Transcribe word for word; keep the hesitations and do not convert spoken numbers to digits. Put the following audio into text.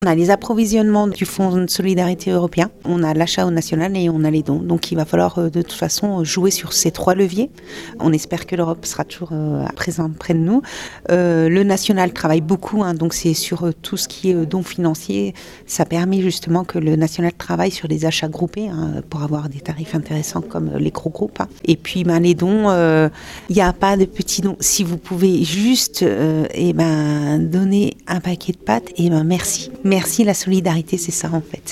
On a les approvisionnements du Fonds de solidarité européen, on a l'achat au national et on a les dons. Donc il va falloir de toute façon jouer sur ces trois leviers. On espère que l'Europe sera toujours présente près de nous. Euh, le national travaille beaucoup, hein, donc c'est sur tout ce qui est dons financiers. Ça permet justement que le national travaille sur des achats groupés, hein, pour avoir des tarifs intéressants comme les gros groupes. Hein. Et puis ben, les dons, il euh, n'y a pas de petits dons. Si vous pouvez juste euh, et ben, donner un paquet de pâtes, et ben, merci. Merci, la solidarité, c'est ça en fait.